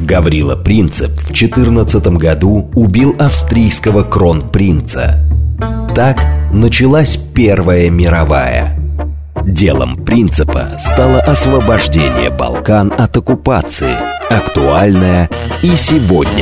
Гаврила Принцип в 14 году убил австрийского кронпринца. Так началась Первая мировая. Делом Принципа стало освобождение Балкан от оккупации, актуальное и сегодня.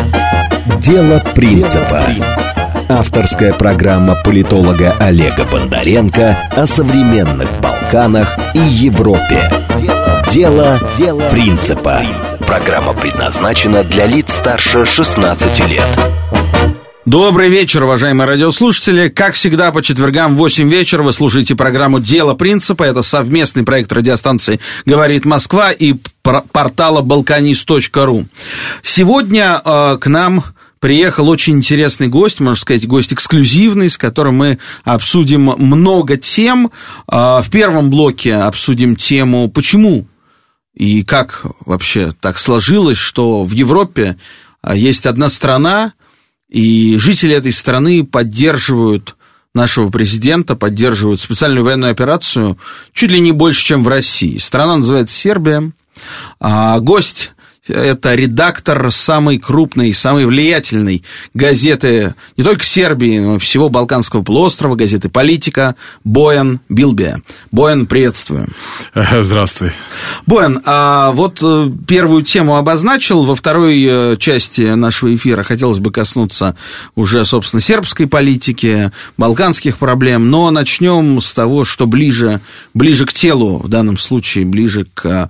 Дело Принципа. Авторская программа политолога Олега Бондаренко о современных Балканах и Европе. Дело Принципа. Программа предназначена для лиц старше 16 лет. Добрый вечер, уважаемые радиослушатели. Как всегда, по четвергам в 8 вечера вы слушаете программу «Дело Принципа». Это совместный проект радиостанции «Говорит Москва» и портала balkanist.ru. Сегодня к нам приехал очень интересный гость, можно сказать, гость эксклюзивный, с которым мы обсудим много тем. В первом блоке обсудим тему «Почему и как вообще так сложилось, что в Европе есть одна страна, и жители этой страны поддерживают нашего президента, поддерживают специальную военную операцию чуть ли не больше, чем в России. Страна называется Сербия. Гость – это редактор самой крупной, самой влиятельной газеты не только Сербии, но и всего Балканского полуострова, газеты «Политика» Боян Билбия. Боян, приветствую. Здравствуй. Боян, вот первую тему обозначил. Во второй части нашего эфира хотелось бы коснуться уже, собственно, сербской политики, балканских проблем, но начнем с того, что ближе к телу, в данном случае ближе к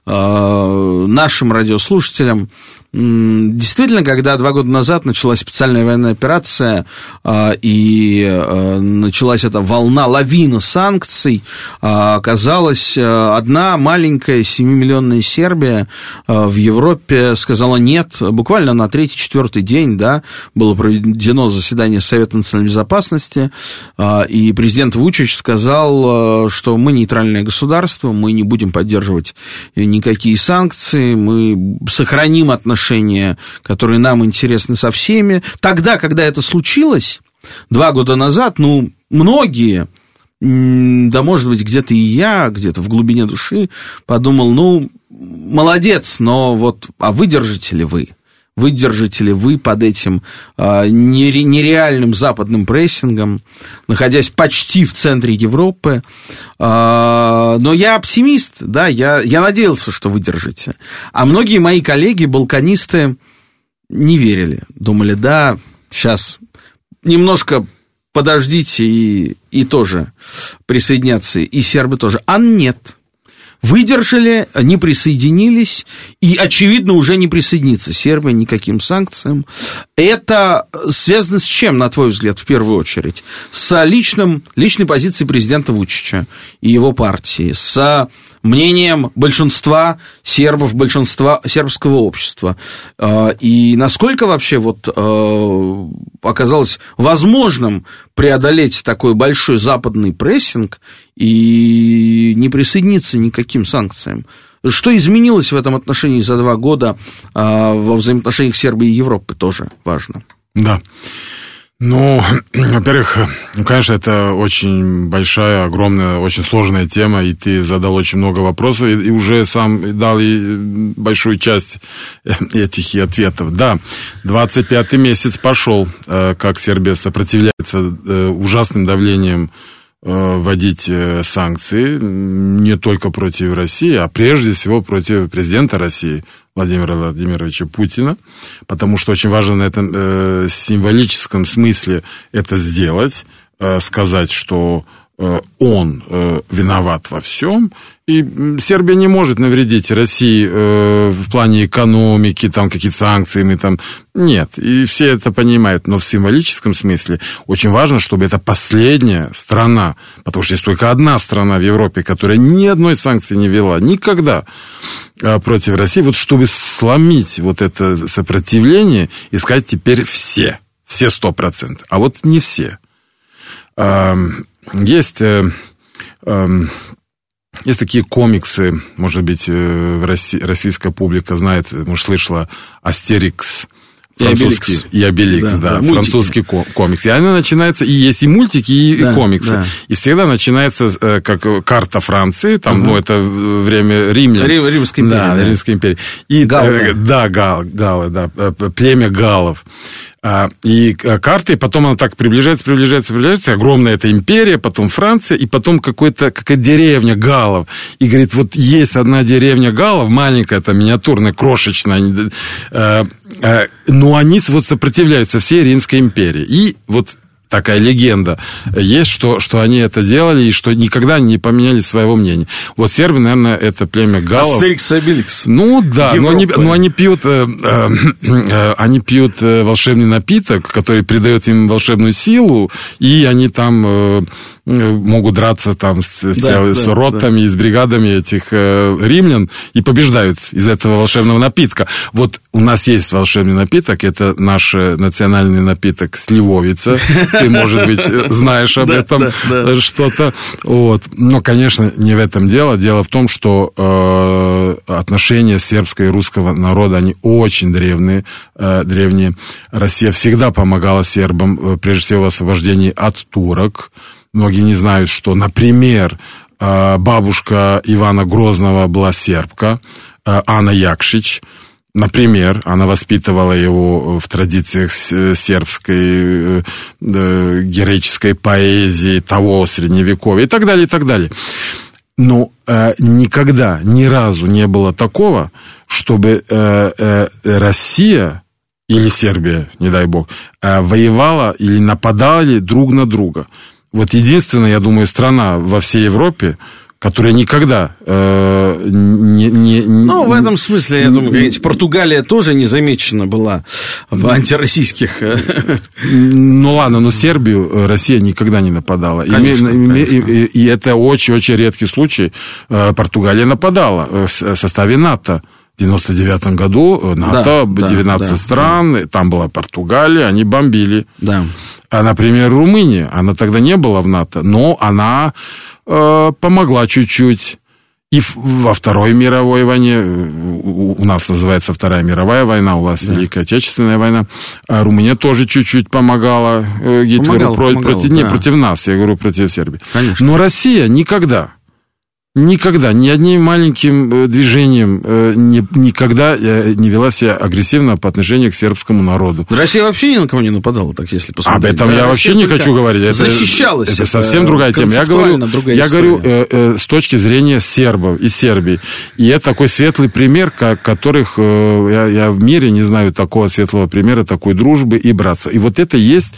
нашим радиослушателям. Действительно, когда 2 года назад началась специальная военная операция и началась эта лавина санкций, оказалось, одна маленькая 7-миллионная Сербия в Европе сказала нет. Буквально на 3-4 день, да, было проведено заседание Совета национальной безопасности, и президент Вучич сказал, что мы нейтральное государство, мы не будем поддерживать никакие санкции, мы сохраним отношения, которые нам интересны со всеми. Тогда, когда это случилось, 2 года назад, многие, да, может быть, где-то и я, где-то в глубине души подумал, молодец, но выдержите ли вы? Выдержите ли вы под этим нереальным западным прессингом, находясь почти в центре Европы? Но я оптимист, да, я надеялся, что выдержите. А многие мои коллеги, балканисты, не верили. Думали, да, сейчас немножко подождите и тоже присоединятся, и сербы тоже. А нет. Выдержали, не присоединились, и, очевидно, уже не присоединится Сербия никаким санкциям. Это связано с чем, на твой взгляд, в первую очередь? С личной позицией президента Вучича и его партии, с мнением большинства сербов, большинства сербского общества. И насколько вообще оказалось возможным преодолеть такой большой западный прессинг и не присоединиться никаким санкциям? Что изменилось в этом отношении за 2 года во взаимоотношениях Сербии и Европы, тоже важно. Да. Во-первых, конечно, это очень большая, огромная, очень сложная тема, и ты задал очень много вопросов, и уже сам дал и большую часть этих ответов. Да, 25-й месяц пошел, как Сербия сопротивляется ужасным давлением вводить санкции не только против России, а прежде всего против президента России Владимира Владимировича Путина, потому что очень важно на этом символическом смысле это сделать, сказать, что он виноват во всем, и Сербия не может навредить России в плане экономики, там какие-то санкции, нет, и все это понимают, но в символическом смысле очень важно, чтобы это последняя страна, потому что есть только одна страна в Европе, которая ни одной санкции не ввела, никогда против России, чтобы сломить это сопротивление и сказать теперь все 100%, а не все. Есть такие комиксы, может быть, российская публика знает, может, слышала, Астерикс, французский и Обеликс, да, французский комикс. И она начинается, и есть и мультики, и комиксы. Да. И всегда начинается как карта Франции, там, это время римлян. Римской империи. Да, Римской империи. И, галлы, племя галлов. И карты, и потом она так приближается, огромная эта империя, потом Франция, и потом какая-то деревня галлов. И говорит, вот есть одна деревня галлов, маленькая, там, миниатюрная, крошечная, но они вот сопротивляются всей Римской империи. И вот такая легенда есть, что они это делали, и что никогда не поменяли своего мнения. Вот сербы, наверное, это племя галлов. Астерикс и Обеликс. Ну, да, но они пьют волшебный напиток, который придает им волшебную силу, и они там могут драться там с ротами и с бригадами этих римлян и побеждают из этого волшебного напитка. Вот у нас есть волшебный напиток, это наш национальный напиток сливовица. Ты, может быть, знаешь об этом что-то. Вот. Но, конечно, не в этом дело. Дело в том, что отношения сербского и русского народа, они очень древние. Россия всегда помогала сербам, прежде всего, в освобождении от турок. Многие не знают, что, например, бабушка Ивана Грозного была сербка, Анна Якшич. Например, она воспитывала его в традициях сербской героической поэзии того средневековья и так далее, и так далее. Но никогда, ни разу не было такого, чтобы Россия или Сербия, не дай бог, воевала или нападали друг на друга. Вот единственная, я думаю, страна во всей Европе, которая никогда Ну, в этом смысле, я думаю, Португалия тоже не замечена была в антироссийских... Ну, ладно, но Сербию Россия никогда не нападала. Конечно. И это очень-очень редкий случай. Португалия нападала в составе НАТО. В 1999 году НАТО, 19 стран, там была Португалия, они бомбили. Да. А, например, Румыния, она тогда не была в НАТО, но она помогла чуть-чуть. И во Второй мировой войне, у нас называется Вторая мировая война, у вас Великая Отечественная война, а Румыния тоже чуть-чуть помогала Гитлеру против нас, я говорю, против Сербии. Конечно. Но Россия никогда, ни одним маленьким движением никогда не вела себя агрессивно по отношению к сербскому народу. Россия вообще ни на кого не нападала, так если посмотреть. Об этом я вообще не хочу говорить. Защищалась. Это совсем другая тема. Я говорю с точки зрения сербов и Сербии. И это такой светлый пример, которых я в мире не знаю такого светлого примера, такой дружбы и братства. И вот это есть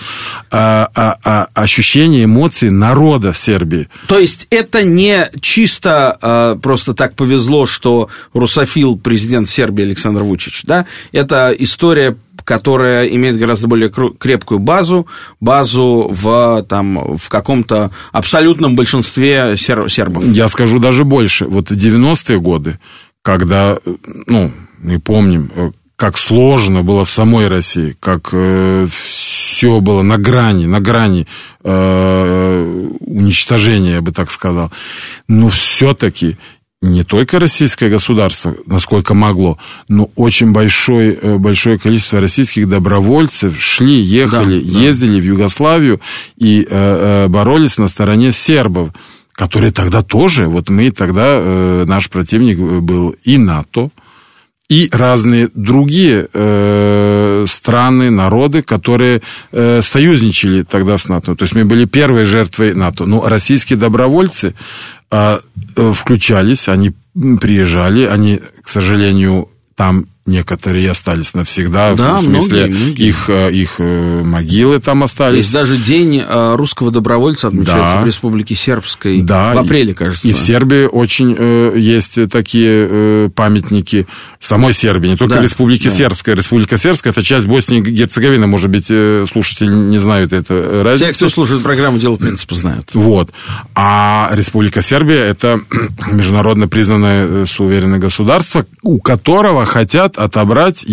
ощущение эмоций народа Сербии. То есть это не чисто просто так повезло, что русофил президент Сербии Александр Вучич, да? Это история, которая имеет гораздо более крепкую базу в каком-то абсолютном большинстве сербов. Я скажу даже больше. Вот 90-е годы, когда, мы помним, как сложно было в самой России, как все было на грани уничтожения, я бы так сказал. Но все-таки не только российское государство, насколько могло, но очень большое количество российских добровольцев ехали, ездили в Югославию и боролись на стороне сербов, которые тогда тоже, наш противник был и НАТО, и разные другие страны, народы, которые союзничали тогда с НАТО. То есть мы были первой жертвой НАТО. Но российские добровольцы включались, они приезжали, они, к сожалению, там некоторые остались навсегда, в смысле, многие. Их могилы там остались. Есть даже день русского добровольца отмечается в Республике Сербской в апреле, кажется. И в Сербии очень есть такие памятники самой Сербии, не только Республики Сербской. Республика Сербская – это часть Боснии и Герцеговины, может быть, слушатели не знают это разницу. Те, кто слушает программу «Дело принципа», знают. Вот. А Республика Сербия – это международно признанное суверенное государство, у которого хотят отобрать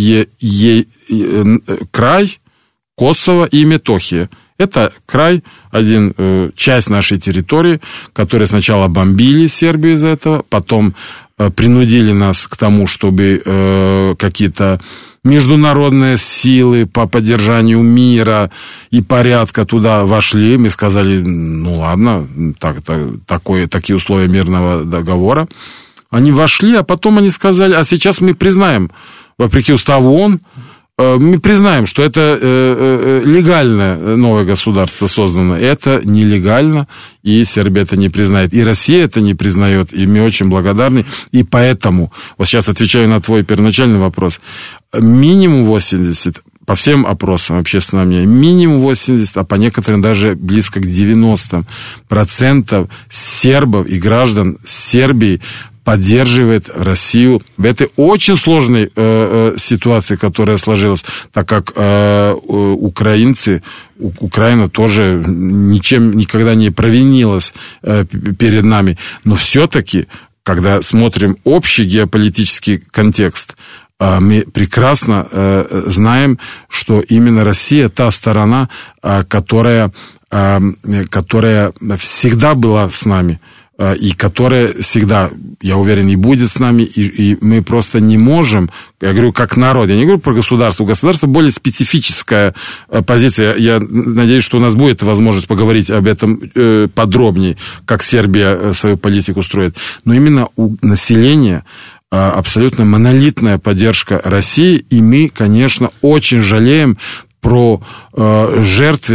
край Косово и Метохия. Это край, часть нашей территории, которые сначала бомбили Сербию из-за этого, потом принудили нас к тому, чтобы какие-то международные силы по поддержанию мира и порядка туда вошли. Мы сказали, ну ладно, такие условия мирного договора. Они вошли, а потом они сказали, а сейчас мы признаем, вопреки уставу ООН, мы признаем, что это легальное новое государство создано. Это нелегально, и Сербия это не признает. И Россия это не признает, и мы очень благодарны. И поэтому, вот сейчас отвечаю на твой первоначальный вопрос, минимум 80%, по всем опросам общественного мнения, минимум 80%, а по некоторым даже близко к 90% сербов и граждан Сербии поддерживает Россию в этой очень сложной ситуации, которая сложилась, так как Украина тоже ничем никогда не провинилась перед нами. Но все-таки, когда смотрим общий геополитический контекст, мы прекрасно знаем, что именно Россия та сторона, которая всегда была с нами, и которая всегда, я уверен, и будет с нами, и мы просто не можем, я говорю, как народ, я не говорю про государство, у государства более специфическая позиция, я надеюсь, что у нас будет возможность поговорить об этом подробнее, как Сербия свою политику строит, но именно у населения абсолютно монолитная поддержка России, и мы, конечно, очень жалеем про жертвы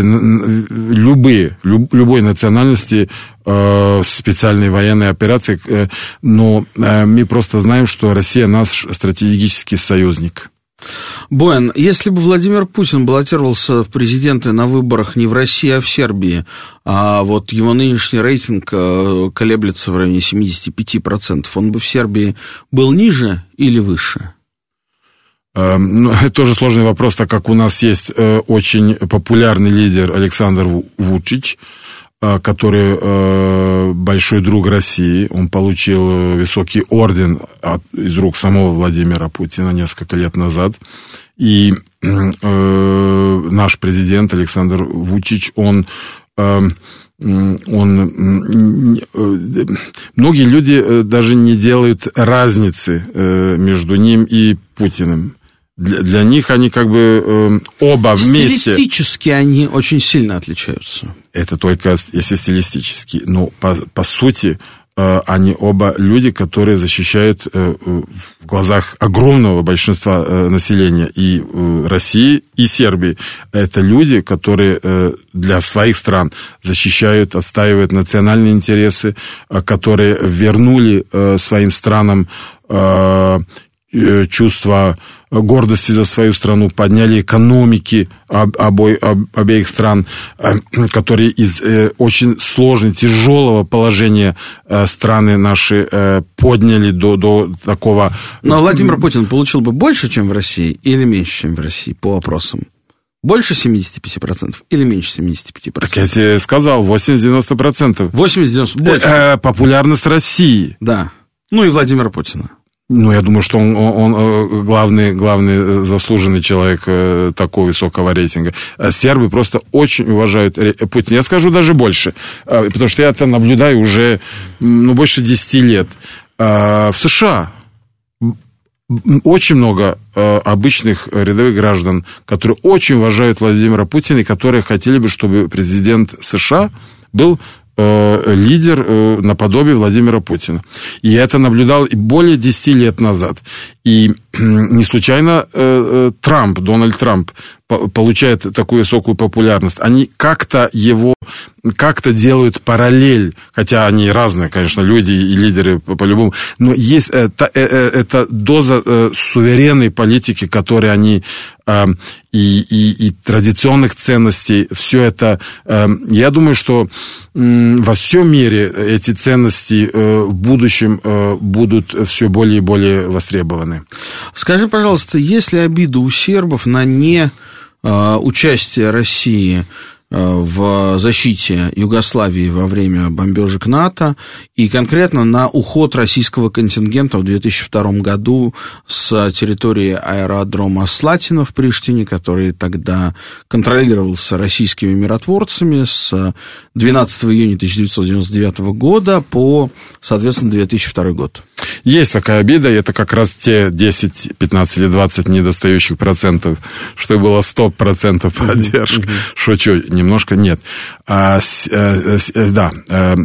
любой национальности специальной военной операции, но мы просто знаем, что Россия наш стратегический союзник. Боян, если бы Владимир Путин баллотировался в президенты на выборах не в России, а в Сербии, а вот его нынешний рейтинг колеблется в районе 75%, он бы в Сербии был ниже или выше? Ну, это тоже сложный вопрос, так как у нас есть очень популярный лидер Александр Вучич, который большой друг России. Он получил высокий орден из рук самого Владимира Путина несколько лет назад. И наш президент Александр Вучич, многие люди даже не делают разницы между ним и Путиным. Для них они как бы оба вместе. Стилистически они очень сильно отличаются. Это только если стилистически. Но по сути они оба люди, которые защищают в глазах огромного большинства населения и России, и Сербии. Это люди, которые для своих стран защищают, отстаивают национальные интересы, которые вернули своим странам чувство гордости за свою страну, подняли экономики обеих стран, которые из очень сложного, тяжелого положения страны наши подняли до такого... Но Владимир Путин получил бы больше, чем в России, или меньше, чем в России, по опросам? Больше 75% или меньше 75%? Так я тебе сказал, 80-90%. 80-90%, больше. Популярность России. Да. Ну и Владимира Путина. Ну, я думаю, что он главный заслуженный человек такого высокого рейтинга. Сербы просто очень уважают Путина. Я скажу даже больше, потому что я это наблюдаю уже больше 10 лет. В США очень много обычных рядовых граждан, которые очень уважают Владимира Путина и которые хотели бы, чтобы президент США был лидер наподобие Владимира Путина. И я это наблюдал более 10 лет назад. И не случайно Дональд Трамп получает такую высокую популярность. Они как-то делают параллель, хотя они разные, конечно, люди и лидеры по-любому, но есть эта доза суверенной политики, которой они и традиционных ценностей, все это, я думаю, что во всем мире эти ценности в будущем будут все более и более востребованы. Скажи, пожалуйста, есть ли обида у сербов на участие России в защите Югославии во время бомбежек НАТО и конкретно на уход российского контингента в 2002 году с территории аэродрома Слатина в Приштине, который тогда контролировался российскими миротворцами с 12 июня 1999 года по, соответственно, 2002 год. Есть такая обида, и это как раз те 10, 15 или 20 недостающих процентов, что было 100% поддержки. Шучу, немножко нет. Этот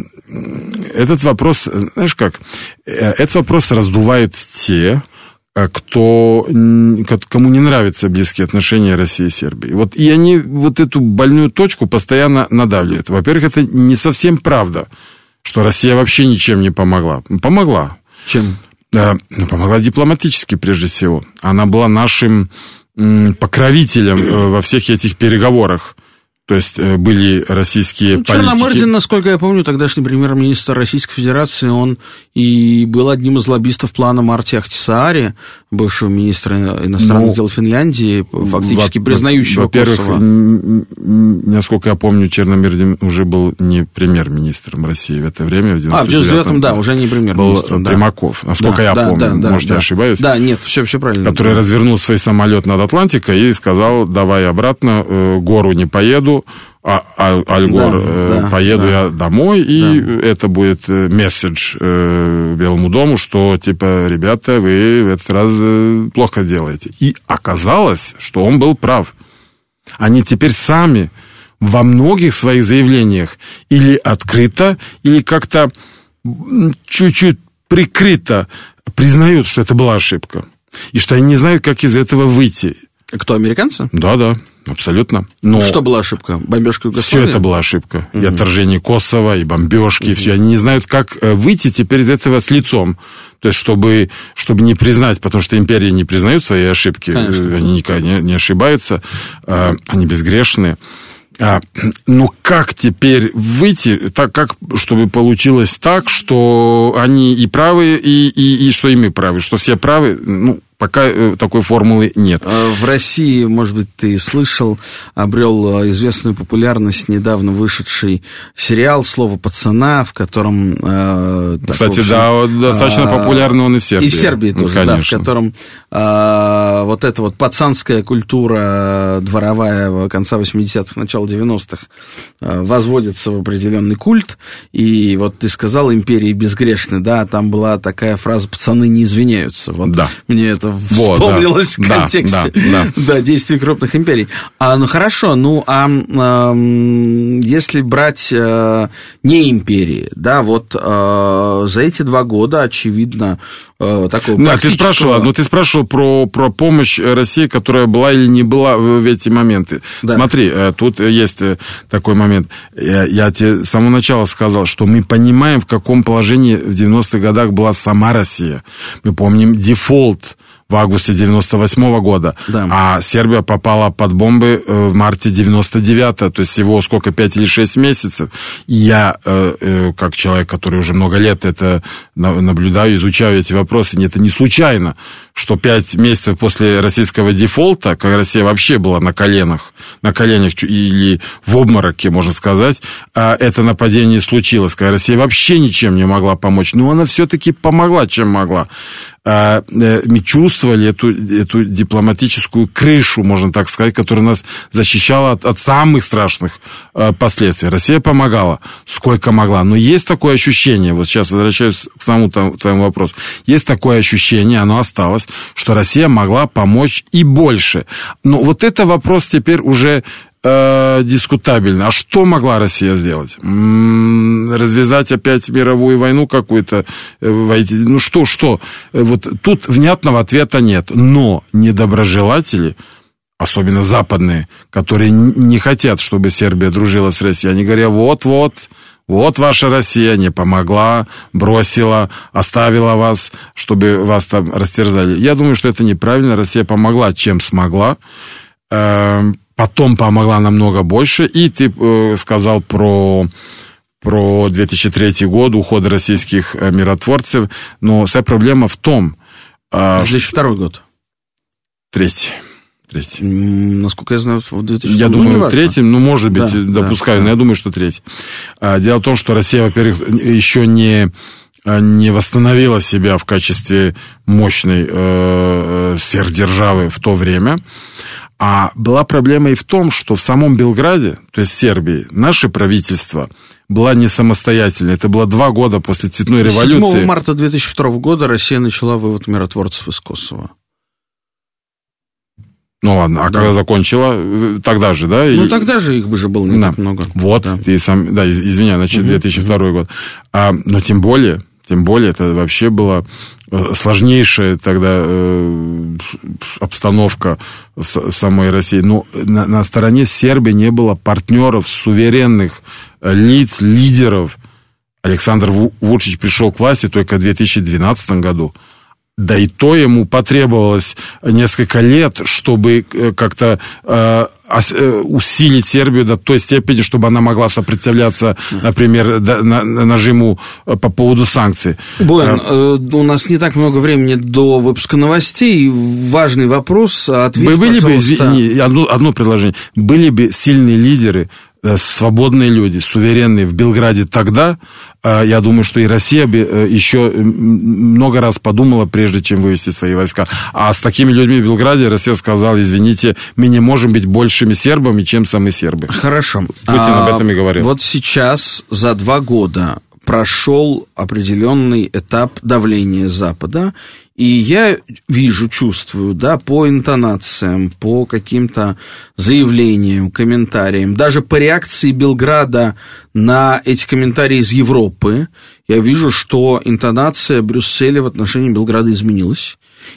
вопрос, знаешь как, этот вопрос раздувают те, кому не нравятся близкие отношения России и Сербии. И они вот эту больную точку постоянно надавливают. Во-первых, это не совсем правда, что Россия вообще ничем не помогла. Помогла. Чем? Помогла дипломатически, прежде всего. Она была нашим покровителем во всех этих переговорах. То есть были российские политики. Черномырдин, насколько я помню, тогдашний премьер-министр Российской Федерации, он и был одним из лоббистов плана Марти Ахтисаари, бывшего министра иностранных дел Финляндии, фактически признающего Косово. Во-первых, насколько я помню, Черномырдин уже был не премьер-министром России в это время, в 99-м. Да, уже не премьер-министром. Был Примаков, насколько я помню, может, я ошибаюсь. Да, нет, все правильно. Который развернул свой самолет над Атлантикой и сказал: давай обратно, гору не поеду, Аль Гор, поеду я домой, и это будет месседж Белому дому, что, типа, ребята, вы в этот раз плохо делаете. И оказалось, что он был прав. Они теперь сами во многих своих заявлениях или открыто, или как-то чуть-чуть прикрыто признают, что это была ошибка. И что они не знают, как из этого выйти. Кто, американцы? Да. Абсолютно. Но что была ошибка? Бомбежка Югославии? Все это была ошибка. И отторжение Косово, и бомбежки, и все. Они не знают, как выйти теперь из этого с лицом. То есть, чтобы не признать, потому что империи не признают свои ошибки. Конечно. Они никогда не ошибаются. Они безгрешны. Но как теперь выйти, чтобы получилось так, что они и правы, и что и мы правы, что все правы, пока такой формулы нет. В России, может быть, ты слышал, обрел известную популярность недавно вышедший сериал «Слово пацана», в котором... Кстати, достаточно популярный он и в Сербии. И в Сербии тоже, конечно. Да, в котором вот эта вот пацанская культура дворовая конца 80-х, начала 90-х возводится в определенный культ. И вот ты сказал, империи безгрешны, да, там была такая фраза «пацаны не извиняются». Вот да. Мне это вспомнилось в контексте действий крупных империй. Хорошо, если брать не империи, да, вот за эти 2 года, очевидно, такого практического... Ты спрашивал про помощь России, которая была или не была в эти моменты. Да. Смотри, тут есть такой момент. Я тебе с самого начала сказал, что мы понимаем, в каком положении в 90-х годах была сама Россия. Мы помним дефолт в августе 98 года, да. А Сербия попала под бомбы в марте 99-го, то есть всего 5 или 6 месяцев. И я, как человек, который уже много лет это наблюдаю, изучаю эти вопросы, это не случайно, что 5 месяцев после российского дефолта, когда Россия вообще была на коленях или в обмороке, можно сказать, это нападение случилось, когда Россия вообще ничем не могла помочь, но она все-таки помогла, чем могла. Мы чувствовали эту дипломатическую крышу, можно так сказать, которая нас защищала от самых страшных последствий. Россия помогала, сколько могла. Но есть такое ощущение, вот сейчас возвращаюсь к самому твоему вопросу, есть такое ощущение, оно осталось, что Россия могла помочь и больше. Но вот это вопрос теперь уже дискутабельно. А что могла Россия сделать? Развязать опять мировую войну какую-то? Войти? Что? Вот тут внятного ответа нет. Но недоброжелатели, особенно западные, которые не хотят, чтобы Сербия дружила с Россией, они говорят, вот ваша Россия не помогла, бросила, оставила вас, чтобы вас там растерзали. Я думаю, что это неправильно. Россия помогла, чем смогла. Потом помогла намного больше. И ты сказал про 2003 год, уход российских миротворцев. Но вся проблема в том... 2002 год. Третий. Третий. Насколько я знаю, в 2006 Я думаю, третий, может быть, допускаю, но я думаю, что третий. Дело в том, что Россия, во-первых, еще не восстановила себя в качестве мощной сверхдержавы в то время. А была проблема и в том, что в самом Белграде, то есть в Сербии, наше правительство было не самостоятельное. Это было 2 года после цветной революции. 7 марта 2002 года Россия начала вывод миротворцев из Косово. Ну ладно, когда закончила, тогда же, да? Тогда же их же было не так много. Вот, ты сам, извиняй, значит, 2002 год. Но тем более, это вообще была сложнейшая тогда обстановка в самой России. Но на стороне Сербии не было партнеров, суверенных лиц, лидеров. Александр Вучич пришел к власти только в 2012 году. Да и то ему потребовалось несколько лет, чтобы как-то усилить Сербию до той степени, чтобы она могла сопротивляться, например, нажиму по поводу санкций. Боян, у нас не так много времени до выпуска новостей. Важный вопрос. Ответь, пожалуйста. Одно предложение. Были бы сильные лидеры, свободные люди, суверенные в Белграде тогда, я думаю, что и Россия бы еще много раз подумала, прежде чем вывести свои войска. А с такими людьми в Белграде Россия сказала: извините, мы не можем быть большими сербами, чем сами сербы. Хорошо. Путин об этом и говорил. Вот сейчас за 2 года прошел определенный этап давления Запада, и я вижу, чувствую, по интонациям, по каким-то заявлениям, комментариям, даже по реакции Белграда на эти комментарии из Европы, я вижу, что интонация Брюсселя в отношении Белграда изменилась.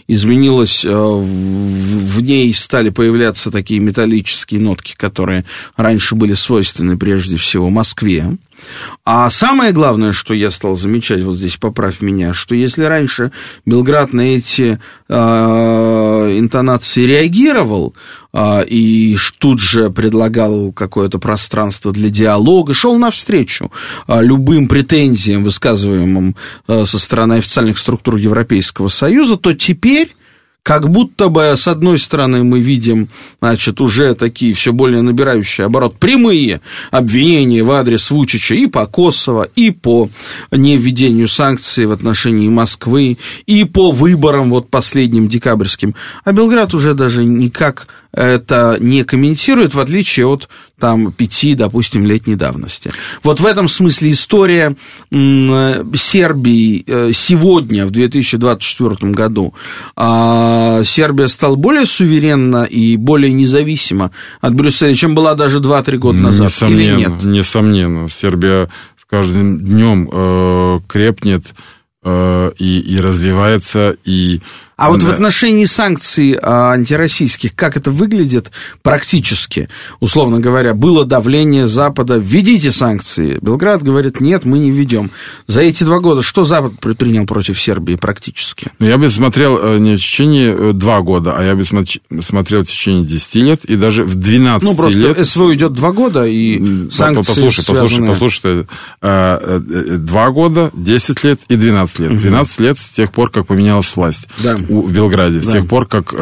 В ней стали появляться такие металлические нотки, которые раньше были свойственны прежде всего Москве. А самое главное, что я стал замечать, вот здесь поправь меня, что если раньше Белград на эти интонации реагировал и тут же предлагал какое-то пространство для диалога, шел навстречу любым претензиям, высказываемым со стороны официальных структур Европейского Союза, то теперь как будто бы, с одной стороны, мы видим, уже такие все более набирающие оборот прямые обвинения в адрес Вучича и по Косово, и по невведению санкций в отношении Москвы, и по выборам последним декабрьским. А Белград уже даже никак это не комментирует, в отличие от 5, допустим, летней давности. Вот в этом смысле история Сербии сегодня, в 2024 году, Сербия стала более суверенна и более независима от Брюсселя, чем была даже 2-3 года назад, или нет? Несомненно. Сербия с каждым днем крепнет и развивается, и... А вот в отношении санкций антироссийских, как это выглядит практически? Условно говоря, было давление Запада: введите санкции. Белград говорит: нет, мы не введем. За эти 2 года что Запад предпринял против Сербии практически? Я бы смотрел не в течение 2 года, а я бы смотрел в течение 10 лет и даже в 12 лет. Просто СВО идет 2 года, и санкции связаны... Послушай, 2 года, 10 лет и 12 лет. 12 лет с тех пор, как поменялась власть. Да. В Белграде, с тех пор, как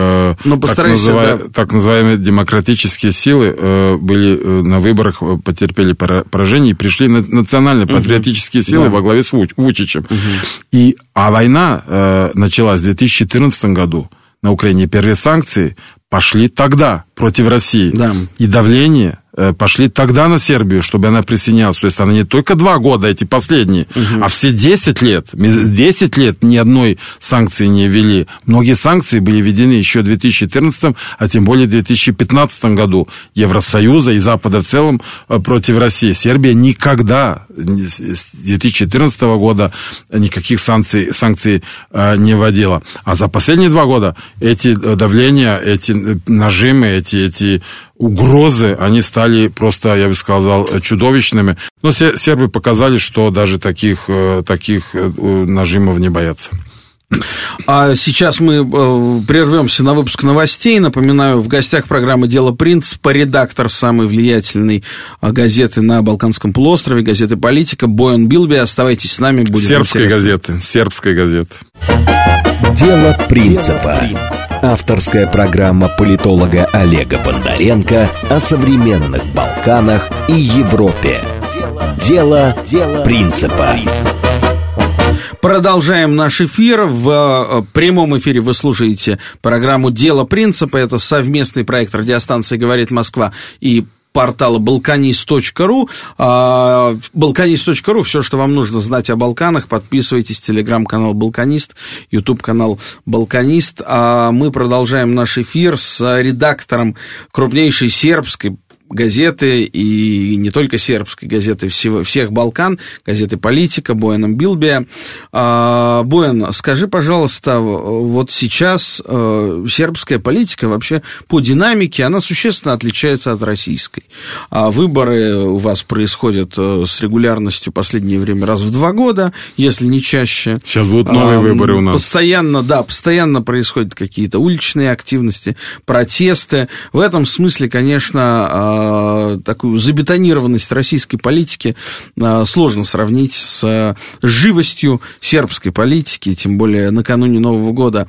так называемые демократические силы были на выборах, потерпели поражение и пришли национальные патриотические силы во главе с Вучичем. А война началась в 2014 году на Украине. Первые санкции пошли тогда против России. Да. И давление пошли тогда на Сербию, чтобы она присоединялась. То есть она не только 2 года, эти последние, а все 10 лет. 10 лет ни одной санкции не ввели. Многие санкции были введены еще в 2014, а тем более в 2015 году Евросоюза и Запада в целом против России. Сербия никогда с 2014 года никаких санкций не вводила. А за последние 2 года эти давления, эти нажимы, эти угрозы, они стали просто, я бы сказал, чудовищными. Но сербы показали, что даже таких нажимов не боятся. А сейчас мы прервемся на выпуск новостей. Напоминаю, в гостях программы «Дело принципа» редактор самой влиятельной газеты на Балканском полуострове, газеты «Политика» Боян Билби. Оставайтесь с нами, будет сербской газеты. «Дело принципа». Авторская программа политолога Олега Бондаренко о современных Балканах и Европе. Дело принципа. Продолжаем наш эфир. В прямом эфире вы слушаете программу «Дело принципа». Это совместный проект радиостанции «Говорит Москва» и портала balkanist.ru. Balkanist.ru, все, что вам нужно знать о Балканах. Подписывайтесь, телеграм-канал «Балканист», ютуб-канал «Балканист». А мы продолжаем наш эфир с редактором крупнейшей сербской газеты, и не только сербской газеты, всех Балкан, газеты «Политика», Бояном Билбия. Боян, скажи, пожалуйста, вот сейчас сербская политика вообще по динамике, она существенно отличается от российской. Выборы у вас происходят с регулярностью в последнее время раз в 2 года, если не чаще. Сейчас будут новые выборы у нас. Постоянно происходят какие-то уличные активности, протесты. В этом смысле, конечно, такую забетонированность российской политики сложно сравнить с живостью сербской политики, тем более накануне Нового года,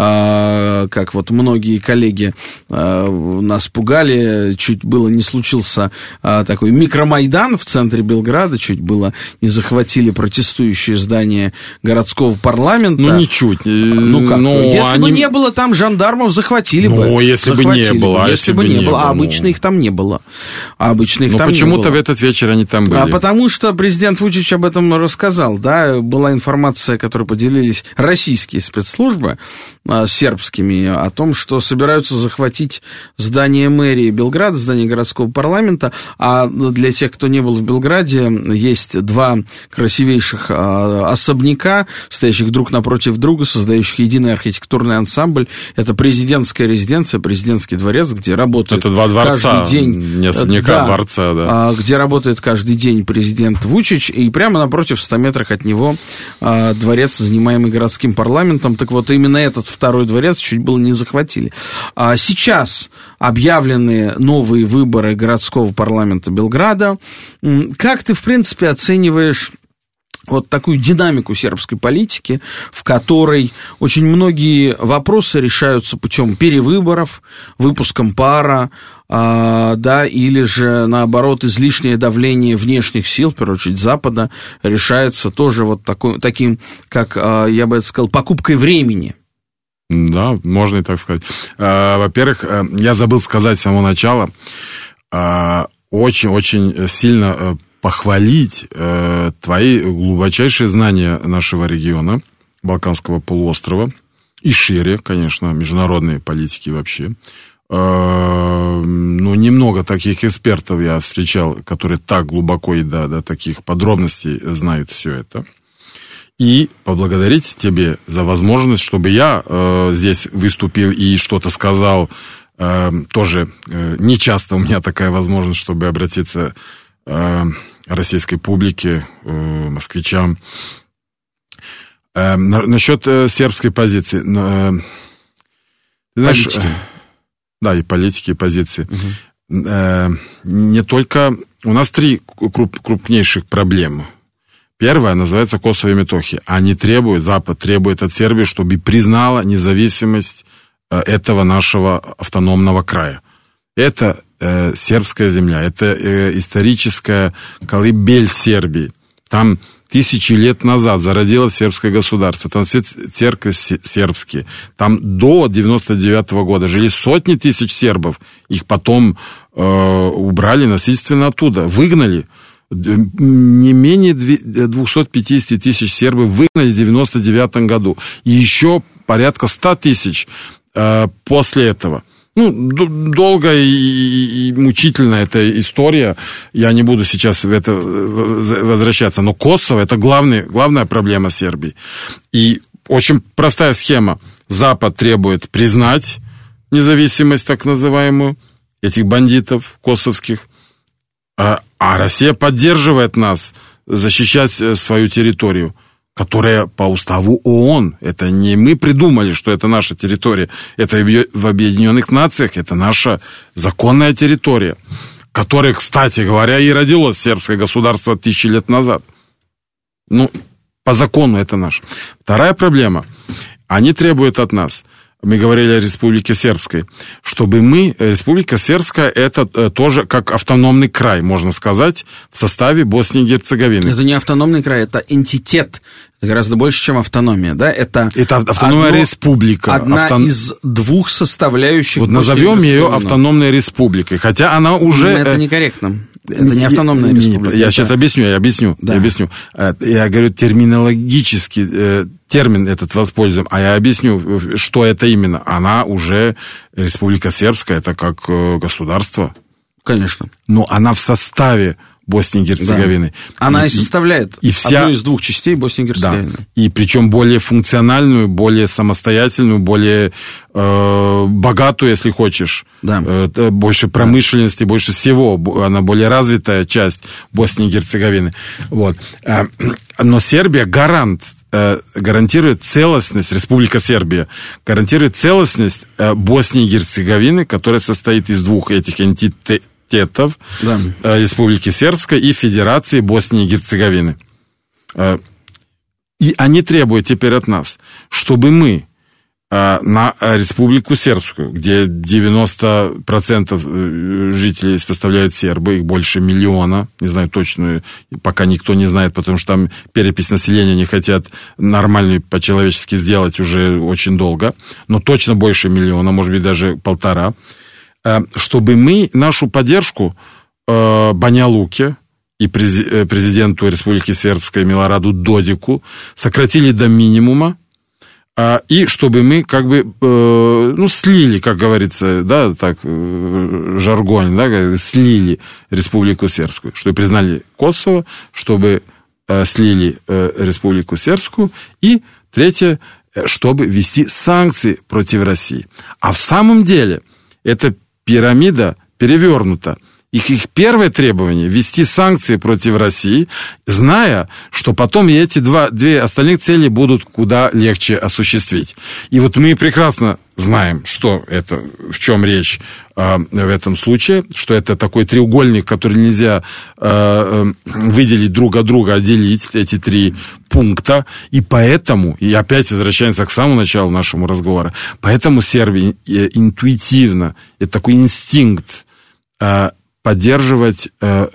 как вот многие коллеги нас пугали, чуть было не случился такой микромайдан в центре Белграда, чуть было не захватили протестующие здания городского парламента. Ну, ничуть. Если бы не было там жандармов, захватили бы. Ну, если бы не было. Если бы не было. А обычно их там не было. Почему-то в этот вечер они там были. Потому что президент Вучич об этом рассказал, да, была информация, которой поделились российские спецслужбы сербскими, о том, что собираются захватить здание мэрии Белграда, здание городского парламента, а для тех, кто не был в Белграде, есть 2 красивейших особняка, стоящих друг напротив друга, создающих единый архитектурный ансамбль. Это президентская резиденция, президентский дворец, где работает каждый день... дворца, да. Где работает каждый день президент Вучич, и прямо напротив, в 100 метрах от него, дворец, занимаемый городским парламентом. Так вот, именно этот 2-й дворец чуть было не захватили. Сейчас объявлены новые выборы городского парламента Белграда. Как ты, в принципе, оцениваешь вот такую динамику сербской политики, в которой очень многие вопросы решаются путем перевыборов, выпуском пара, да, или же, наоборот, излишнее давление внешних сил, в первую очередь Запада, решается тоже вот таким, как, я бы это сказал, покупкой времени. Да, можно и так сказать. Во-первых, я забыл сказать с самого начала, очень-очень сильно похвалить твои глубочайшие знания нашего региона, Балканского полуострова, и шире, конечно, международной политики вообще. Немного таких экспертов я встречал, которые так глубоко и до таких подробностей знают все это. И поблагодарить тебе за возможность, чтобы я здесь выступил и что-то сказал. Тоже не часто у меня такая возможность, чтобы обратиться российской публике, москвичам. Насчет сербской позиции. Знаешь, да, и политики, и позиции. Угу. Не только... У нас 3 крупнейших проблемы. Первая называется Косово и Метохия. Запад требует от Сербии, чтобы признала независимость этого нашего автономного края. Это сербская земля, это историческая колыбель Сербии. Там 1000 лет назад зародилось сербское государство, там церкви сербские. Там до 99 года жили сотни тысяч сербов. Их потом убрали насильственно оттуда, выгнали. Не менее 250 тысяч сербов выгнали в 99 году. И еще порядка 100 тысяч после этого. Долгая и мучительная эта история. Я не буду сейчас в это возвращаться. Но Косово – это главная проблема Сербии. И очень простая схема. Запад требует признать независимость, так называемую, этих бандитов косовских. А Россия поддерживает нас защищать свою территорию, которая по уставу ООН, это не мы придумали, что это наша территория, это в Объединенных Нациях, это наша законная территория, которая, кстати говоря, и родилось сербское государство 1000 лет назад. По закону это наше. Вторая проблема. Они требуют от нас мы говорили о Республике Сербской, чтобы Республика Сербская, это тоже как автономный край, можно сказать, в составе Боснии и Герцеговины. Это не автономный край, это энтитет. Это гораздо больше, чем автономия, да? Это автономная республика. Одна из двух составляющих. Вот назовем ее автономной республикой, хотя она уже... Это некорректно. Это не автономная республика. Я сейчас объясню. Я говорю терминологически, термин этот воспользуем, а я объясню, что это именно. Она уже Республика Сербская, это как государство. Конечно. Но она в составе Боснии и Герцеговины. Да. Она и составляет одну из двух частей Боснии и Герцеговины. Да. И причем более функциональную, более самостоятельную, более богатую, если хочешь. Да. Больше промышленности, больше всего. Она более развитая часть Боснии и Герцеговины. Вот. Но Сербия гарантирует целостность, Республика Сербия гарантирует целостность Боснии и Герцеговины, которая состоит из двух этих энтитетов. Да. Республики Сербской и Федерации Боснии и Герцеговины. И они требуют теперь от нас, чтобы мы на Республику Сербскую, где 90% жителей составляют сербы, их больше 1 миллиона, не знаю точную, пока никто не знает, потому что там перепись населения не хотят нормальную по-человечески сделать уже очень долго, но точно больше 1 миллиона, может быть даже 1,5, чтобы мы нашу поддержку Баня Луке и президенту Республики Сербской Милораду Додику сократили до минимума, и чтобы мы как бы, слили, как говорится, да, так, жаргон, да, слили Республику Сербскую, чтобы признали Косово, чтобы слили Республику Сербскую, и третье, чтобы ввести санкции против России. А в самом деле эта пирамида перевернута. Их первое требование – ввести санкции против России, зная, что потом и эти две остальных цели будут куда легче осуществить. И вот мы прекрасно знаем, что это, в чем речь в этом случае, что это такой треугольник, который нельзя выделить друг от друга, отделить эти 3 пункта. И поэтому, и опять возвращаемся к самому началу нашего разговора, поэтому Сербия интуитивно, это такой инстинкт, поддерживать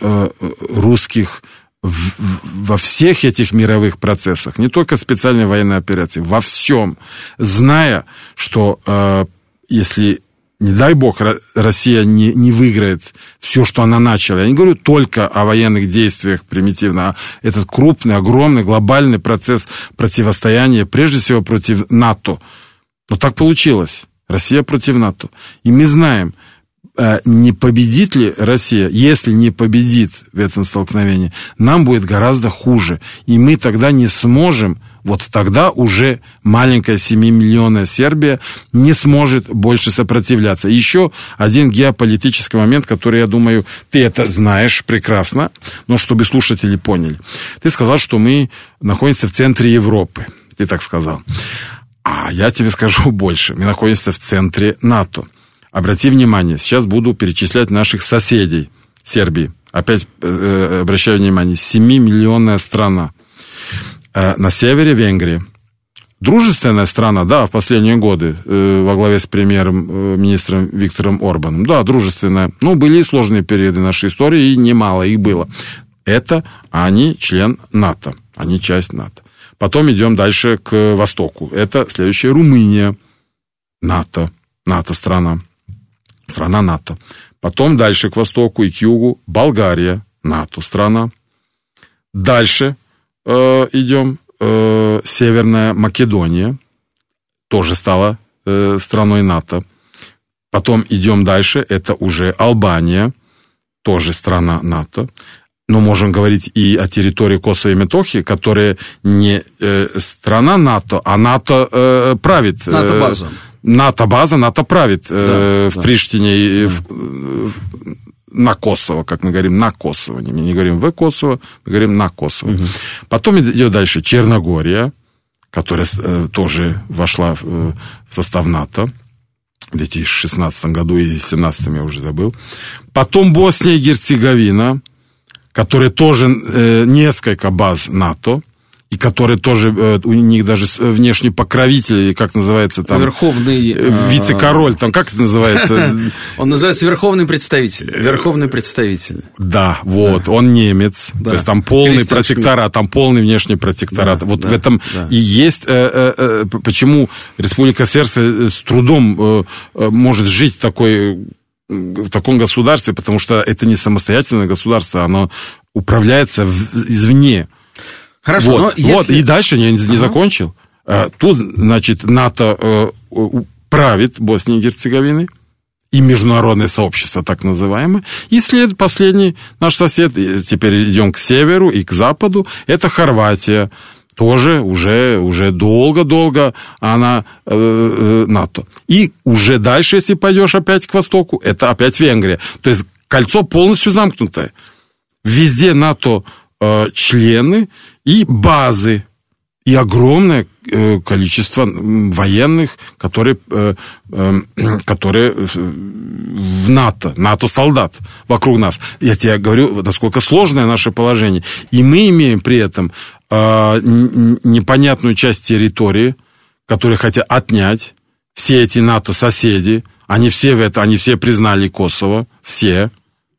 русских во всех этих мировых процессах, не только специальной военной операции, во всем, зная, что если, не дай бог, Россия не выиграет все, что она начала, я не говорю только о военных действиях примитивно, а этот крупный, огромный, глобальный процесс противостояния, прежде всего против НАТО. Но так получилось. Россия против НАТО. И мы знаем, не победит ли Россия, если не победит в этом столкновении, нам будет гораздо хуже. И мы тогда не сможем, вот тогда уже маленькая 7-миллионная Сербия не сможет больше сопротивляться. Еще один геополитический момент, который, я думаю, ты это знаешь прекрасно, но чтобы слушатели поняли. Ты сказал, что мы находимся в центре Европы. Ты так сказал. А я тебе скажу больше. Мы находимся в центре НАТО. Обрати внимание, сейчас буду перечислять наших соседей Сербии. Опять обращаю внимание, 7-миллионная страна. На севере Венгрия. Дружественная страна, да, в последние годы, во главе с премьером-министром Виктором Орбаном. Да, дружественная. Ну, были и сложные периоды нашей истории, и немало их было. Это они член НАТО, они часть НАТО. Потом идем дальше к востоку. Это следующая Румыния. НАТО страна. Страна НАТО. Потом дальше к востоку и к югу Болгария, НАТО страна. Дальше идем Северная Македония, тоже стала страной НАТО. Потом идем дальше, это уже Албания, тоже страна НАТО. Но можем говорить и о территории Косово и Метохии, которая не страна НАТО, а НАТО правит. НАТО-база. НАТО-база, НАТО правит в Приштине на Косово, как мы говорим, на Косово. Мы не говорим в Косово, мы говорим на Косово. Угу. Потом идет дальше Черногория, которая тоже вошла в состав НАТО в 2016 году, и в 2017 я уже забыл. Потом Босния и Герцеговина, которая тоже несколько баз НАТО. и который тоже, у них даже внешний покровитель, как называется там... Верховный... Вице-король, там как это называется? Он называется верховный представитель. Верховный представитель. Да, вот, он немец. То есть там полный протекторат, там полный внешний протекторат. Вот в этом и есть... Почему Республика Сербия с трудом может жить в таком государстве, потому что это не самостоятельное государство, оно управляется извне. Хорошо, вот, но если... вот, и дальше не закончил. Тут, значит, НАТО правит Боснией и Герцеговиной, и международное сообщество, так называемое. И последний наш сосед, теперь идем к северу и к западу, это Хорватия. Тоже уже долго-долго она НАТО. И уже дальше, если пойдешь опять к востоку, это опять Венгрия. То есть кольцо полностью замкнутое. Везде НАТО члены и базы, и огромное количество военных, которые в НАТО солдат вокруг нас. Я тебе говорю, насколько сложное наше положение. И мы имеем при этом непонятную часть территории, которые хотят отнять. Все эти НАТО-соседи, они все признали Косово, все.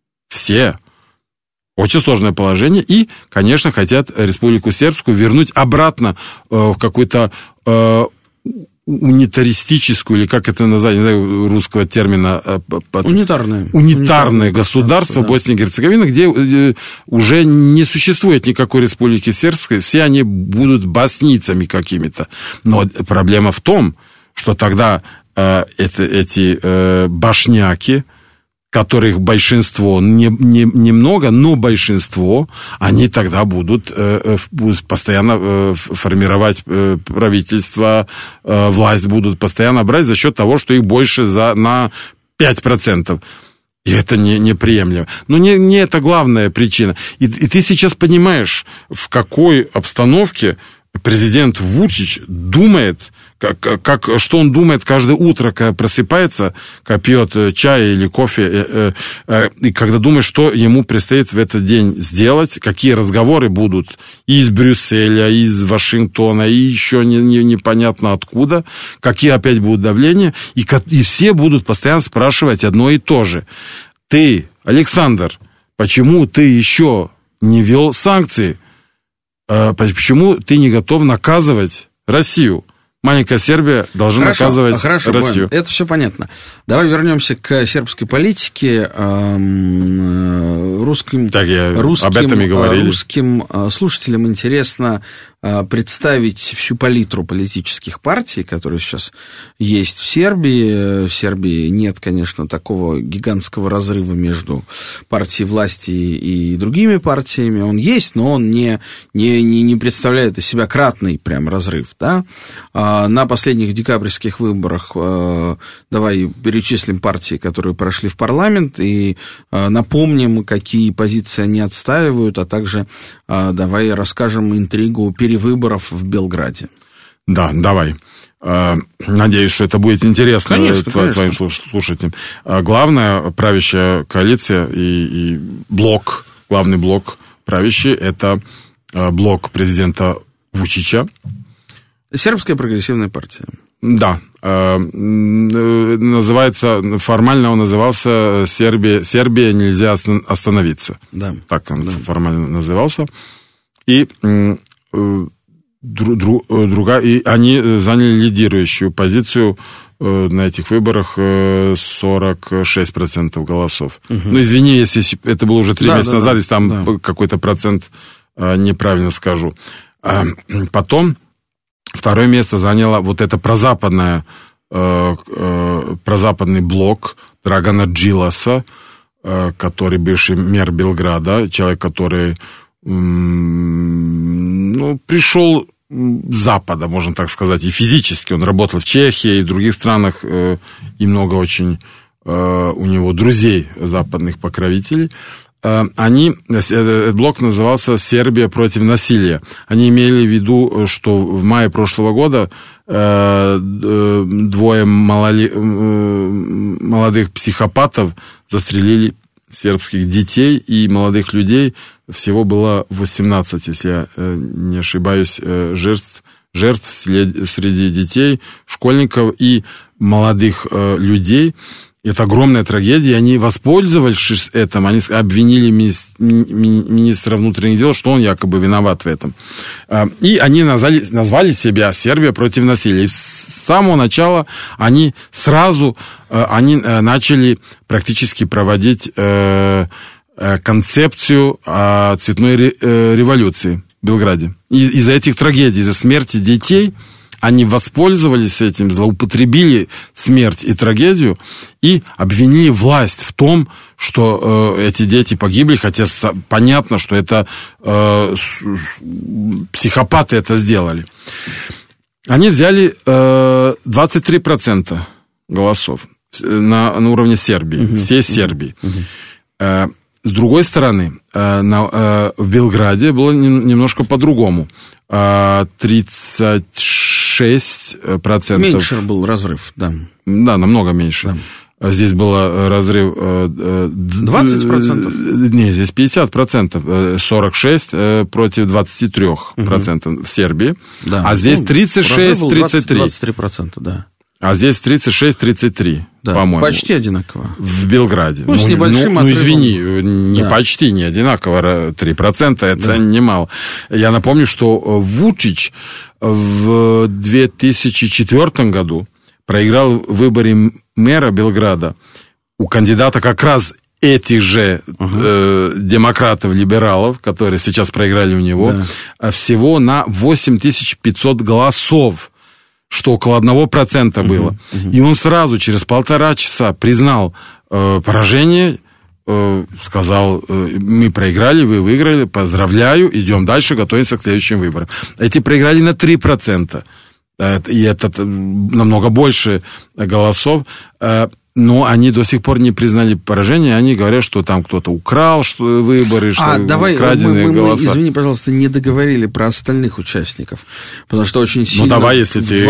Очень сложное положение. И, конечно, хотят Республику Сербскую вернуть обратно в какую-то унитаристическую, или как это назвать, не знаю, русского термина. Унитарное государство, да. Босния и Герцеговина, где уже не существует никакой Республики Сербской, все они будут боснийцами какими-то. Но проблема в том, что тогда эти башняки, которых большинство, немного, но большинство, они тогда будут постоянно формировать правительство, власть будут постоянно брать за счет того, что их больше на 5%. И это неприемлемо. Но не это главная причина. И ты сейчас понимаешь, в какой обстановке президент Вучич думает, что он думает каждое утро, когда просыпается, когда пьет чай или кофе, и когда думает, что ему предстоит в этот день сделать, какие разговоры будут и из Брюсселя, и из Вашингтона, и еще непонятно откуда, какие опять будут давления, и все будут постоянно спрашивать одно и то же. Ты, Александр, почему ты еще не ввел санкции? Почему ты не готов наказывать Россию? Маленькая Сербия должна наказывать Россию. Бон, это все понятно. Давай вернемся к сербской политике. Русским слушателям интересно представить всю палитру политических партий, которые сейчас есть в Сербии. В Сербии нет, конечно, такого гигантского разрыва между партией власти и другими партиями. Он есть, но он не представляет из себя кратный прям разрыв. Да? На последних декабрьских выборах давай перечислим партии, которые прошли в парламент, и напомним, какие позиции они отстаивают, а также давай расскажем интригу перевыборов в Белграде. Да, давай. Надеюсь, что это будет интересно твоим слушателям. Главная правящая коалиция и блок, главный блок правящий, это блок президента Вучича. Сербская прогрессивная партия. Да. Формально он назывался «Сербия нельзя остановиться». Да. Так он формально назывался. И и они заняли лидирующую позицию на этих выборах, 46% голосов. Угу. Ну, извини, если это было уже 3 месяца назад, если там какой-то процент неправильно скажу. Потом второе место заняло вот это прозападный блок Драгана Джиласа, который бывший мэр Белграда, человек, который пришел с Запада, можно так сказать, и физически. Он работал в Чехии и в других странах, и много очень у него друзей западных покровителей. Этот блок назывался «Сербия против насилия». Они имели в виду, что в мае прошлого года 2 молодых психопатов застрелили сербских детей и молодых людей всего было 18, если я не ошибаюсь, жертв среди детей, школьников и молодых людей. Это огромная трагедия, они воспользовались этим, они обвинили министра внутренних дел, что он якобы виноват в этом. И они назвали себя «Сербия против насилия». И с самого начала они начали практически проводить концепцию цветной революции в Белграде. И из-за этих трагедий, из-за смерти детей, они воспользовались этим, злоупотребили смерть и трагедию и обвинили власть в том, что эти дети погибли, хотя понятно, что это психопаты это сделали. Они взяли 23% голосов на уровне Сербии, всей Сербии. С другой стороны, в Белграде было немножко по-другому. 36%. Меньше был разрыв, да. Да, намного меньше. Да. Здесь был разрыв... 20%? Нет, здесь 50%. 46 против 23% в Сербии. Да. А здесь 36-33. 23%, да. А здесь 36-33, да, по-моему. Почти одинаково. В Белграде. С небольшим отрывом. Извини, не почти, не одинаково. 3% это немало. Я напомню, что Вучич в 2004 году проиграл в выборе мэра Белграда у кандидата как раз этих же демократов-либералов, которые сейчас проиграли у него, всего на 8500 голосов, что около 1% было. И он сразу, через 1,5 часа, признал поражение, сказал, мы проиграли, вы выиграли, поздравляю, идем дальше, готовимся к следующим выборам. Эти проиграли на 3%, и это намного больше голосов, но они до сих пор не признали поражение, они говорят, что там кто-то украл выборы, что краденые голоса. Извини, пожалуйста, не договорили про остальных участников, потому что очень сильно... Ну, давай, если ты,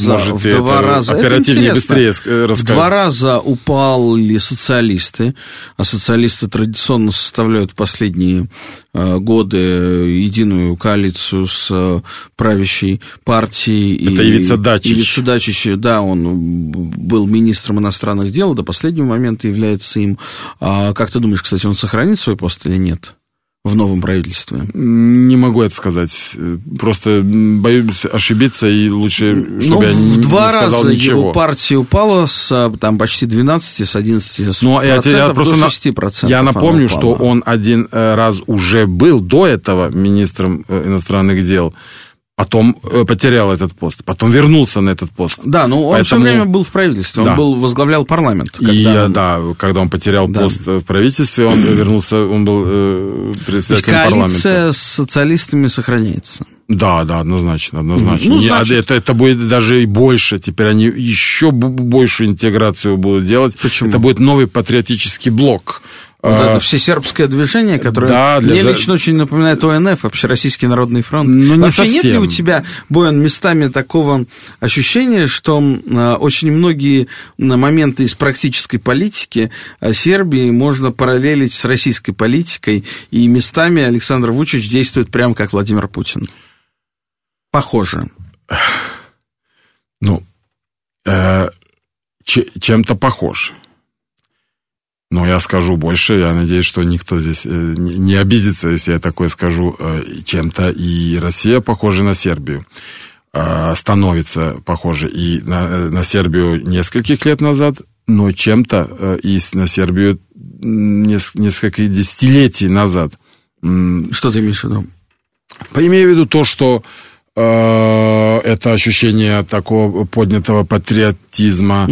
оперативнее, быстрее расскажешь. В 2 раза упали социалисты, а социалисты традиционно составляют последние годы единую коалицию с правящей партией. Это Ивица Дачич. Ивица Дачич, да, он был министром иностранных дел, до последнего момента является им. Как ты думаешь, кстати, он сохранит свой пост или нет в новом правительстве? Не могу это сказать. Просто боюсь ошибиться, и лучше, чтобы я не сказал ничего. В 2 раза его партия упала с там, почти 12, с 11% до 6%. Я напомню, что он 1 раз уже был до этого министром иностранных дел, потом потерял этот пост, потом вернулся на этот пост. Да, но он все время был в правительстве, он возглавлял парламент. Когда он потерял пост в правительстве, он вернулся, он был председателем парламента. Коалиция с социалистами сохраняется. Да, однозначно. Это будет даже и больше. Теперь они еще большую интеграцию будут делать. Почему? Это будет новый патриотический блок. Это всесербское движение, которое мне лично очень напоминает ОНФ, Общероссийский народный фронт. Вообще нет ли у тебя, Боян, местами такого ощущения, что очень многие моменты из практической политики Сербии можно параллелить с российской политикой, и местами Александр Вучич действует прямо как Владимир Путин? Похоже. Чем-то похож. Но я скажу больше, я надеюсь, что никто здесь не обидится, если я такое скажу. Чем-то и Россия похожа на Сербию, становится похожа и на Сербию нескольких лет назад, но чем-то и на Сербию несколько десятилетий назад. Что ты имеешь в виду? Имею в виду то, что это ощущение такого поднятого патриотизма,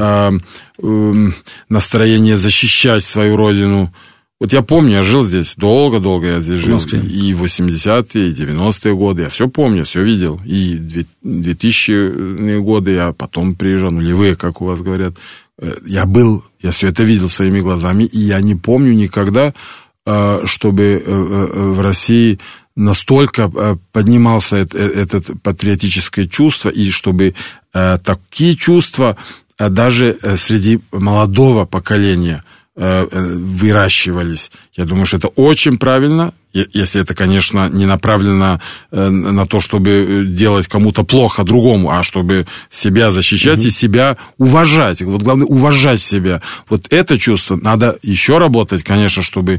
настроение защищать свою родину. Вот я помню, я жил здесь, долго я здесь жил. И 80-е, и 90-е годы, я все помню, все видел. И 2000-е годы я потом приезжал, нулевые, как у вас говорят. Я все это видел своими глазами, и я не помню никогда, чтобы в России настолько поднимался это патриотическое чувство, и чтобы такие чувства даже среди молодого поколения выращивались. Я думаю, что это очень правильно, Если это, конечно, не направлено на то, чтобы делать кому-то плохо другому, а чтобы себя защищать и себя уважать. Вот главное, уважать себя. Вот это чувство надо еще работать, конечно, чтобы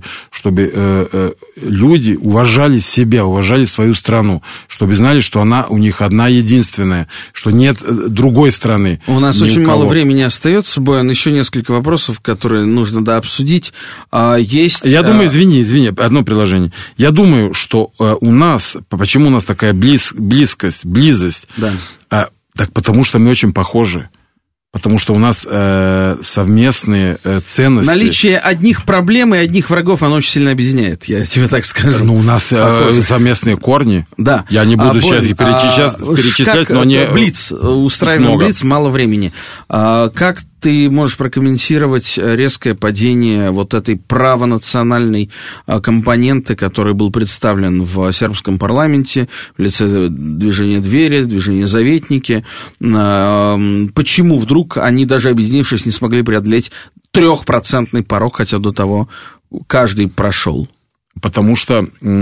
люди уважали себя, уважали свою страну, чтобы знали, что она у них одна единственная, что нет другой страны. У нас очень мало времени остается, Боян. Еще несколько вопросов, которые нужно обсудить. Есть... Я думаю, извини, одно предложение. Я думаю, что у нас, почему у нас такая близость, да. Так потому что мы очень похожи. Потому что у нас совместные ценности. Наличие одних проблем и одних врагов, оно очень сильно объединяет, я тебе так скажу. Ну, у нас совместные корни. Да. Я не буду сейчас их перечислять, но не... Блиц, устраиваем блиц, мало времени. Как ты можешь прокомментировать резкое падение вот этой правонациональной компоненты, который был представлен в сербском парламенте в лице движения «Двери», движения «Заветники»? Почему вдруг они, даже объединившись, не смогли преодолеть 3% порог, хотя до того каждый прошел? Потому что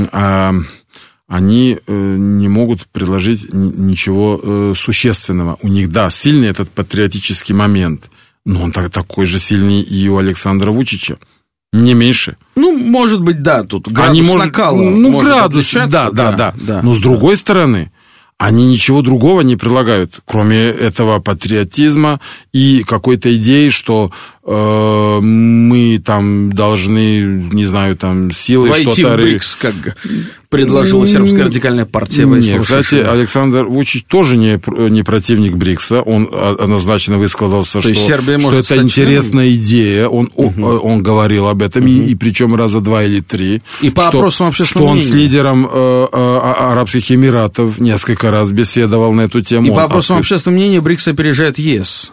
они не могут предложить ничего существенного. У них, да, сильный этот патриотический момент, но он такой же сильный и у Александра Вучича. Не меньше. Ну, может быть, да, тут градус накала. Ну, градус, да. Но с другой стороны, они ничего другого не предлагают, кроме этого патриотизма и какой-то идеи, что мы там должны, не знаю, там силой войти что-то... Войти в БРИКС, как предложила сербская радикальная партия. Нет, кстати, Александр Вучич тоже не противник БРИКСа. Он однозначно высказался, что это интересная идея. Он говорил об этом, и причем раза 2 или 3. И по опросам общественного мнения. Что он с лидером Арабских Эмиратов несколько раз беседовал на эту тему. И по опросам общественного мнения БРИКС опережает ЕС.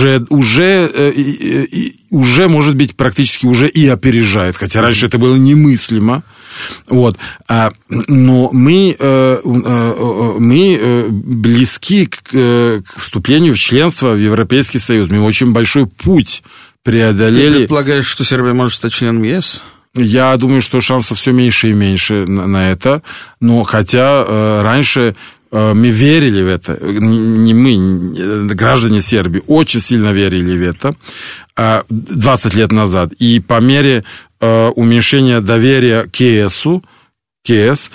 Уже, может быть, практически уже и опережает, хотя раньше это было немыслимо. Вот. Но мы близки к вступлению в членство в Европейский Союз. Мы очень большой путь преодолели. Ты предполагаешь, что Сербия может стать членом ЕС? Я думаю, что шансов все меньше и меньше на это. Но хотя раньше... Мы верили в это, не мы, граждане Сербии, очень сильно верили в это 20 лет назад. И по мере уменьшения доверия к ЕС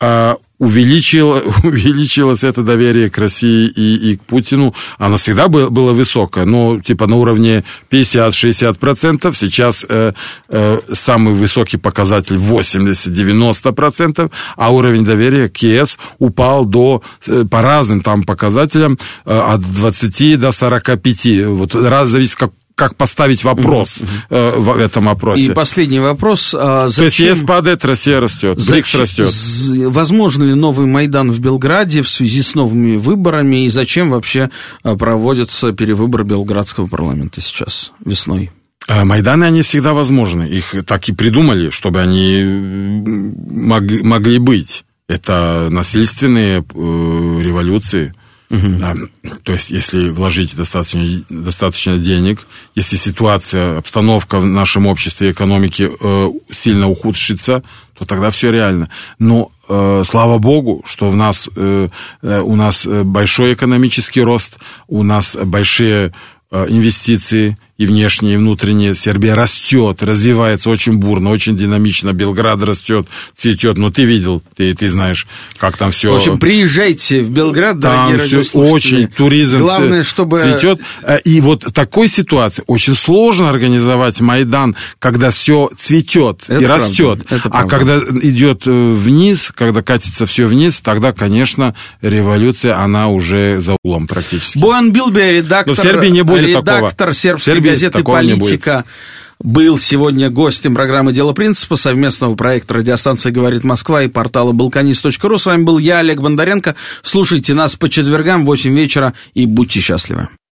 увеличилось это доверие к России и к Путину. Оно всегда было высокое, но типа на уровне 50-60%. Сейчас самый высокий показатель 80-90%, а уровень доверия к ЕС упал по разным там показателям от 20 до 45. Вот зависит, как поставить вопрос в этом опросе. И последний вопрос. То есть ЕС падает, Россия растет, БРИКС растет. Возможно ли новый Майдан в Белграде в связи с новыми выборами, и зачем вообще проводятся перевыборы Белградского парламента сейчас, весной? Майданы, они всегда возможны. Их так и придумали, чтобы они могли быть. Это насильственные революции. Да. То есть, если вложить достаточно денег, если ситуация, обстановка в нашем обществе, экономике сильно ухудшится, то тогда все реально. Но слава богу, что у нас большой экономический рост, у нас большие инвестиции и внешние, и внутренние. Сербия растет, развивается очень бурно, очень динамично. Белград растет, цветет. Но ты видел, ты знаешь, как там все. В общем, приезжайте в Белград, дорогие радиослушатели. Очень туризм. Главное, чтобы цветет. И вот в такой ситуации очень сложно организовать Майдан, когда все цветет и растет. А когда идет вниз, когда катится все вниз, тогда, конечно, революция, она уже за углом практически. Боян Билби, редактор. Но в Сербии не будет редактор сербской газеты «Политика», был сегодня гостем программы «Дело принципа», совместного проекта радиостанции «Говорит Москва» и портала balkanist.ru. С вами был я, Олег Бондаренко. Слушайте нас по четвергам в 8 вечера и будьте счастливы.